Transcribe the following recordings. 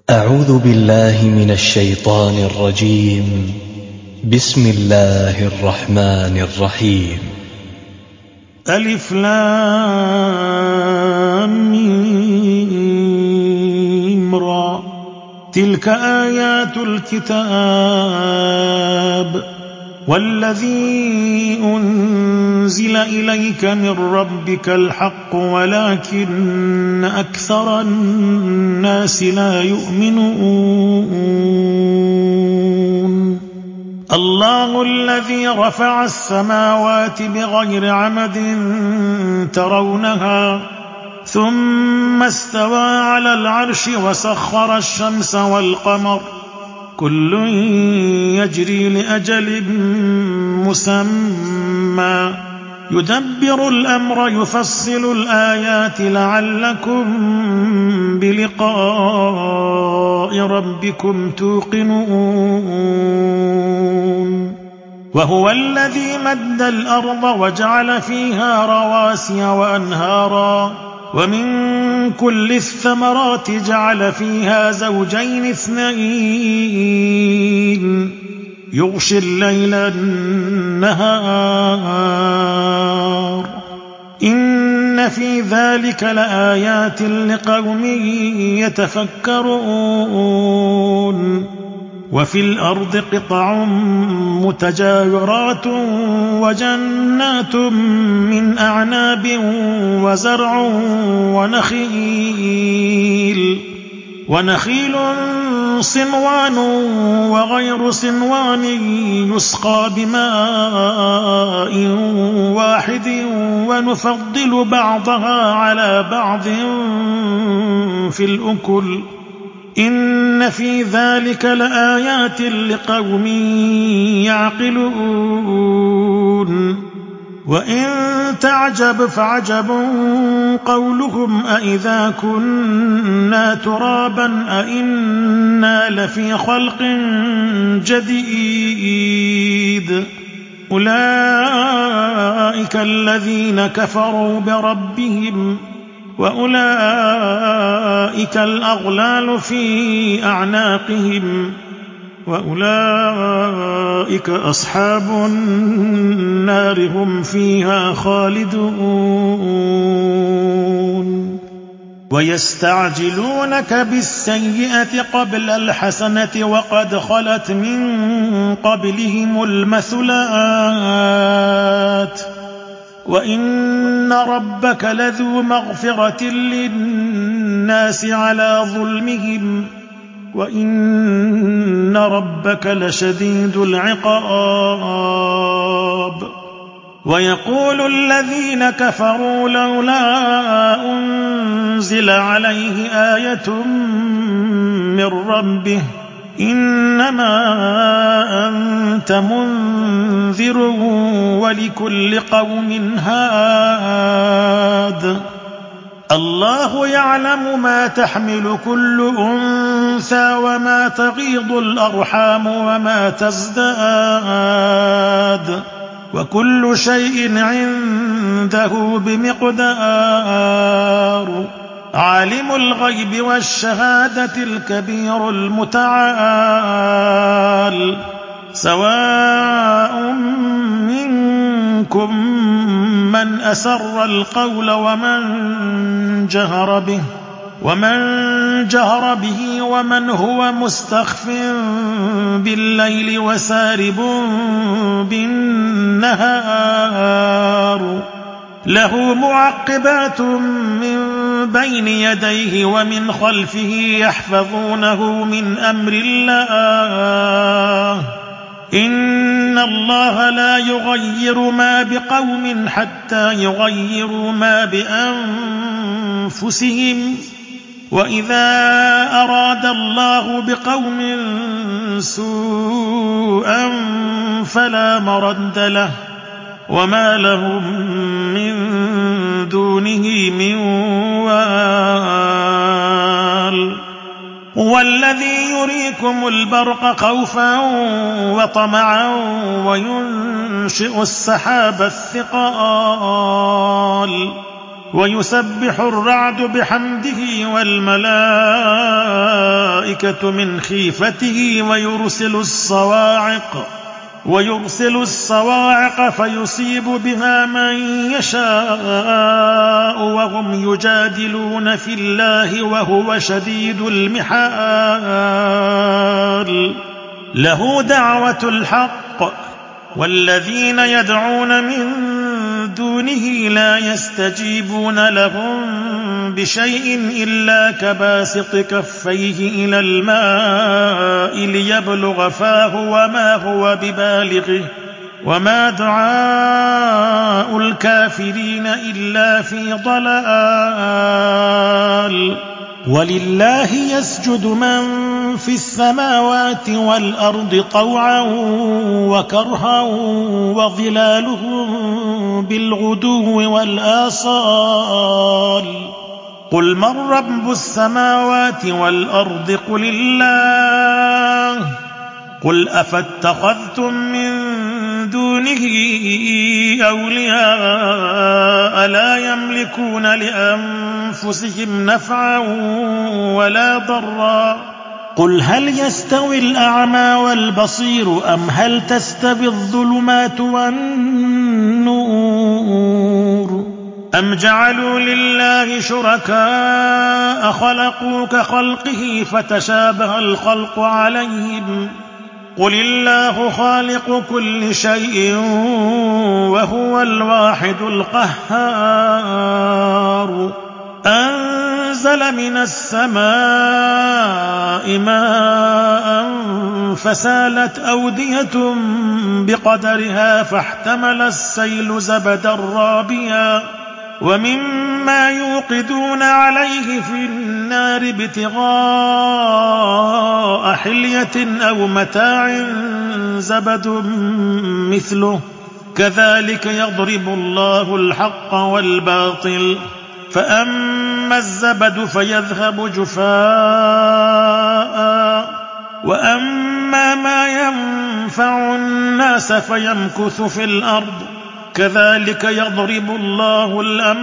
أعوذ بالله من الشيطان الرجيم. بسم الله الرحمن الرحيم. ألف لام ميم را تلك آيات الكتاب والذي أنزل إليك من ربك الحق ولكن أكثر الناس لا يؤمنون. الله الذي رفع السماوات بغير عمد ترونها ثم استوى على العرش وسخر الشمس والقمر كل يجري لأجل مسمى يدبر الأمر يفصل الآيات لعلكم بلقاء ربكم توقنون. وهو الذي مد الأرض وجعل فيها رواسي وأنهارا ومن كل الثمرات جعل فيها زوجين اثنين يغشي الليل النهار إن في ذلك لآيات لقوم يتفكرون. وفي الأرض قطع متجاورات وجنات من أعناب وزرع ونخيل صنوان وغير صنوان يسقى بماء واحد ونفضل بعضها على بعض في الأكل إن في ذلك لآيات لقوم يعقلون. وإن تعجب فعجب قولهم أإذا كنا ترابا أإنا لفي خلق جديد أولئك الذين كفروا بربهم وأولئك الأغلال في أعناقهم وأولئك أصحاب النار هم فيها خالدون. ويستعجلونك بالسيئة قبل الحسنة وقد خلت من قبلهم المثلات وإن ربك لذو مغفرة للناس على ظلمهم وإن ربك لشديد العقاب. ويقول الذين كفروا لولا أنزل عليه آية من ربه إنما أنت منذر ولكل قوم هاد. الله يعلم ما تحمل كل أنثى وما تغيض الأرحام وما تزداد وكل شيء عنده بمقدار. عالم الغيب والشهادة الكبير المتعال سواء منكم من أسر القول ومن جهر به ومن هو مستخف بالليل وسارب بالنهار له معقبات من بين يديه ومن خلفه يحفظونه من أمر الله إن الله لا يغير ما بقوم حتى يغيروا ما بأنفسهم وإذا أراد الله بقوم سوءا فلا مرد له وما لهم من دونه من وال. هو الذي يريكم البرق خوفا وطمعا وينشئ السحاب الثقال ويسبح الرعد بحمده والملائكة الملائكة من خيفته ويرسل الصواعق فيصيب بها من يشاء وهم يجادلون في الله وهو شديد المحال. له دعوة الحق والذين يدعون من دونه لا يستجيبون لهم بشيء إلا كباسط كفيه إلى الماء ليبلغ فاه وما هو ببالغه وما دعاء الكافرين إلا في ضلال. ولله يسجد من في السماوات والأرض طوعا وكرها وظلالهم بالغدو والآصال. قل من رب السماوات والأرض قل الله. قل أفاتخذتم من دونه أولياء لا يملكون لأنفسهم نفعا ولا ضرا. قل هل يستوي الأعمى والبصير أم هل تستوي الظلمات والنور أم جعلوا لله شركاء خلقوا كخلقه فتشابه الخلق عليهم. قل الله خالق كل شيء وهو الواحد القهار. أنزل من السماء ماء فسالت أودية بقدرها فاحتمل السيل زبدا رابيا ومما يوقدون عليه في النار ابتغاء حلية أو متاع زبد مثله كذلك يضرب الله الحق والباطل. فأما الزبد فيذهب جفاء وأما ما ينفع الناس فيمكث في الأرض كذلك يضرب الله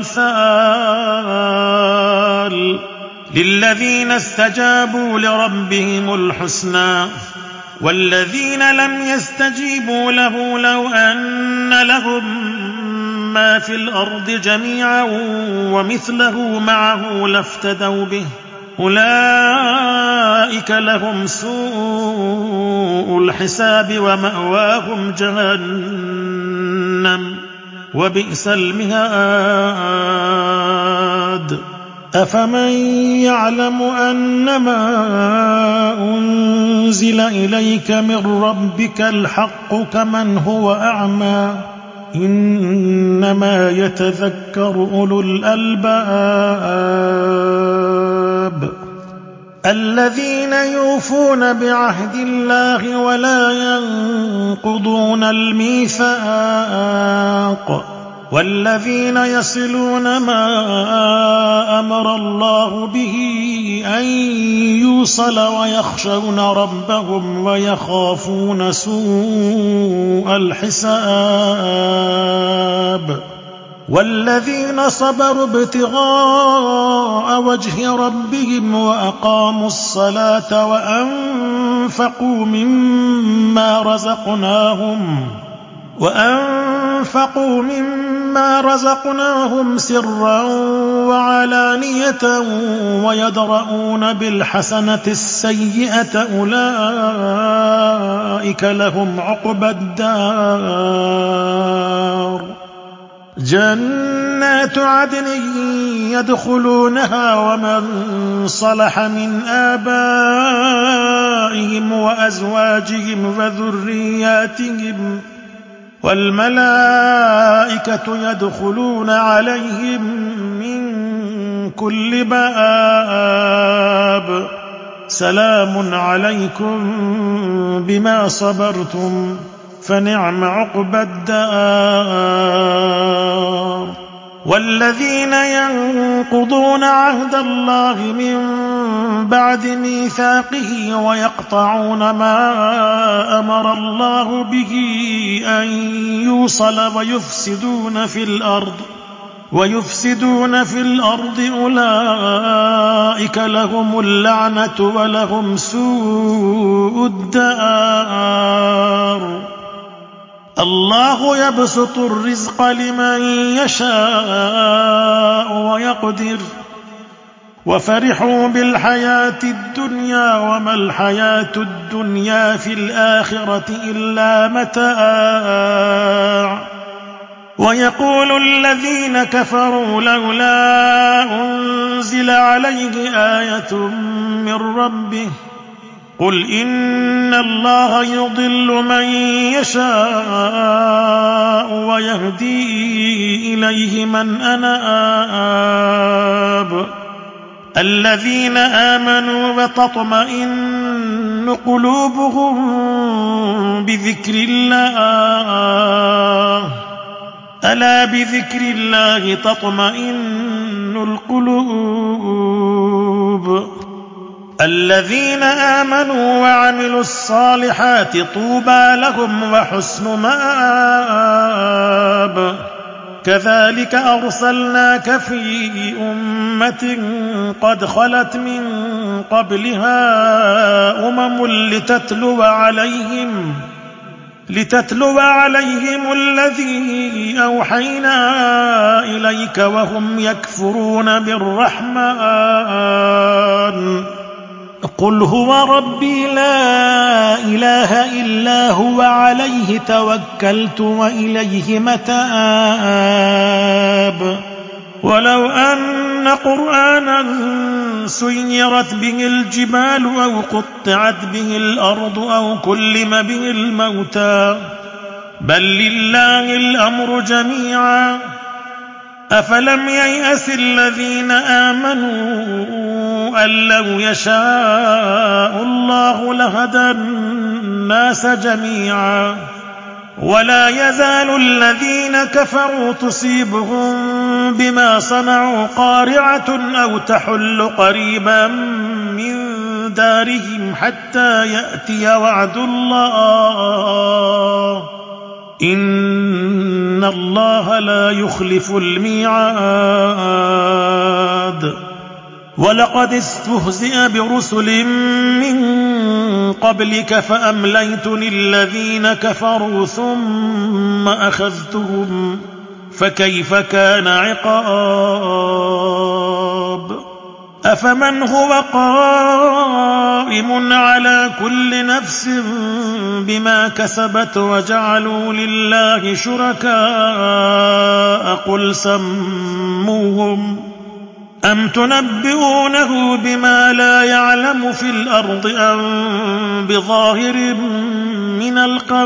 الأمثال. للذين استجابوا لربهم الحسنى والذين لم يستجيبوا له لو أن لهم ما في الأرض جميعا ومثله معه لافتدوا به أولئك لهم سوء الحساب ومأواهم جهنم وبئس المهاد. أفمن يعلم أنما أنزل إليك من ربك الحق كمن هو أعمى إنما يتذكر أولو الألباب الذين يوفون بعهد الله ولا ينقضون الميثاق والذين يصلون ما أمر الله به أن يوصل ويخشون ربهم ويخافون سوء الحساب والذين صبروا ابتغاء وجه ربهم وأقاموا الصلاة وأنفقوا مما رزقناهم سرا وعلانية ويدرؤون بالحسنة السيئة أولئك لهم عقبى الدار. جنات عدن يدخلونها ومن صلح من آبائهم وأزواجهم وذرياتهم والملائكة يدخلون عليهم من كل باب سلام عليكم بما صبرتم فنعم عقبى الدار. والذين ينقضون عهد الله من بعد ميثاقه ويقطعون ما أمر الله به أن يوصل ويفسدون في الأرض ويفسدون في الأرض أولئك لهم اللعنة ولهم سوء الدار. الله يبسط الرزق لمن يشاء ويقدر وفرحوا بالحياة الدنيا وما الحياة الدنيا في الآخرة إلا متاع. ويقول الذين كفروا لولا أنزل عليه آية من ربه قل إن الله يضل من يشاء ويهدي إليه من أناب. الذين آمنوا وتطمئن قلوبهم بذكر الله ألا بذكر الله تطمئن القلوب. الذين آمنوا وعملوا الصالحات طوبى لهم وحسن مآب. كذلك أرسلناك في أمة قد خلت من قبلها لتتلو عليهم الذي أوحينا إليك وهم يكفرون بالرحمن قل هو ربي لا إله إلا هو عليه توكلت وإليه متاب. ولو أن قرآنا سيرت به الجبال أو قطعت به الأرض أو كلم به الموتى بل لله الأمر جميعا. أفلم ييأس الذين آمنوا أن لو يشاء الله لهدى الناس جميعا. ولا يزال الذين كفروا تصيبهم بما صنعوا قارعة أو تحل قريبا من دارهم حتى يأتي وعد الله إن الله لا يخلف الميعاد. ولقد استهزئ برسل من قبلك فأمليت للذين كفروا ثم أخذتهم فكيف كان عقاب. أفمن هو قائم على كل نفس بما كسبت وجعلوا لله شركاء قل سموهم أم تنبئونه بما لا يعلم في الأرض أم بظاهر من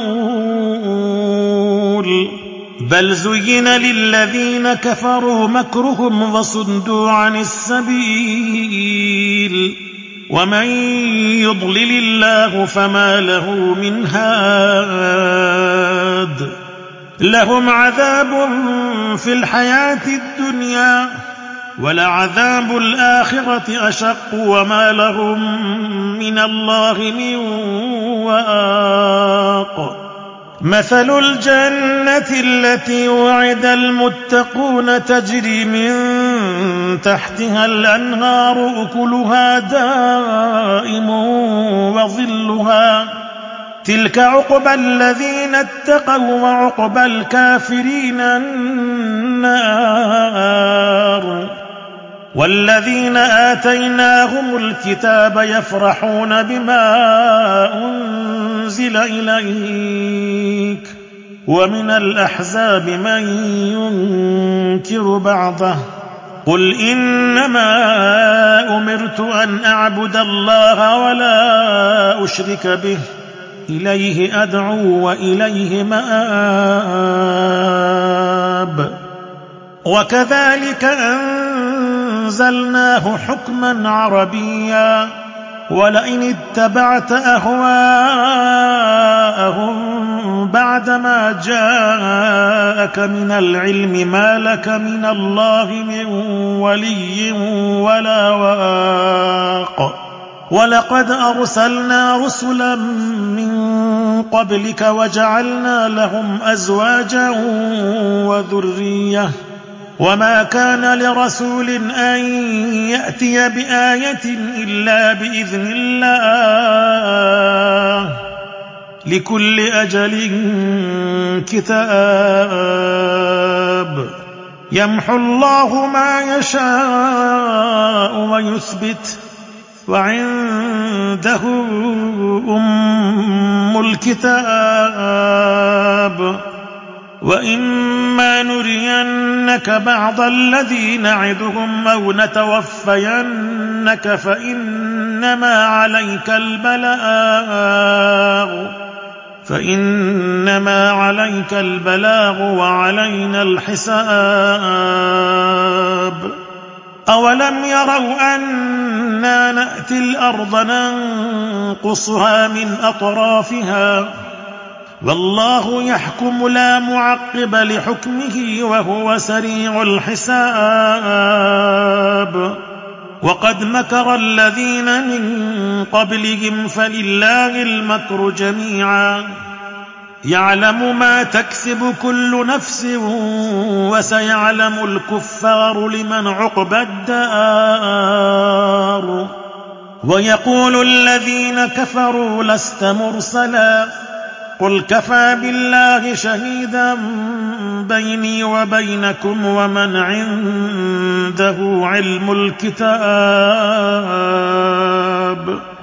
القول بل زين للذين كفروا مكرهم وصدوا عن السبيل ومن يضلل الله فما له من هاد. لهم عذاب في الحياة الدنيا ولعذاب الآخرة أشق وما لهم من الله من واق. مثل الجنة التي وعد المتقون تجري من تحتها الأنهار أكلها دائم وظلها تلك عقبى الذين اتقوا وعقبى الكافرين النار. والذين آتيناهم الكتاب يفرحون بما أنزل إليك ومن الأحزاب من ينكر بعضه قل إنما أمرت أن أعبد الله ولا أشرك به إليه أدعو وإليه مآب. وكذلك أنزلناه حكما عربيا ولئن اتبعت أهواءهم بعدما جاءك من العلم ما لك من الله من ولي ولا واق. ولقد أرسلنا رسلا من قبلك وجعلنا لهم أزواجا وذرية وما كان لرسول أن يأتي بآية إلا بإذن الله لكل أجل كتاب يمحو الله ما يشاء ويثبت وعنده أم الكتاب وإما نرينك بعض الذي نعدهم أو نتوفينك فإنما عليك البلاغ وعلينا الحساب أولم يروا أنا نأتي الأرض ننقصها من أطرافها والله يحكم لا معقب لحكمه وهو سريع الحساب وقد مكر الذين من قبلهم فلله المكر جميعا يعلم ما تكسب كل نفس وسيعلم الكفار لمن عقبى الدار ويقول الذين كفروا لست مرسلا قل كفى بالله شهيدا بيني وبينكم ومن عنده علم الكتاب